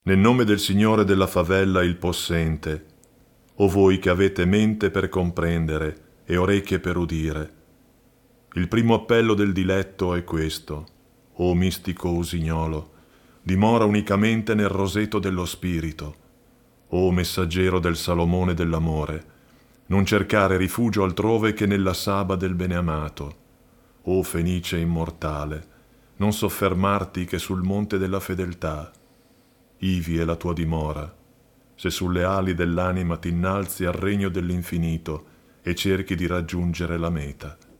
Nel nome del Signore della favella il possente, o voi che avete mente per comprendere e orecchie per udire. Il primo appello del diletto è questo: o mistico usignolo, dimora unicamente nel roseto dello spirito. O messaggero del Salomone dell'amore, non cercare rifugio altrove che nella saba del beneamato. O Fenice immortale, non soffermarti che sul monte della fedeltà. Ivi è la tua dimora, se sulle ali dell'anima t'innalzi al regno dell'infinito e cerchi di raggiungere la meta.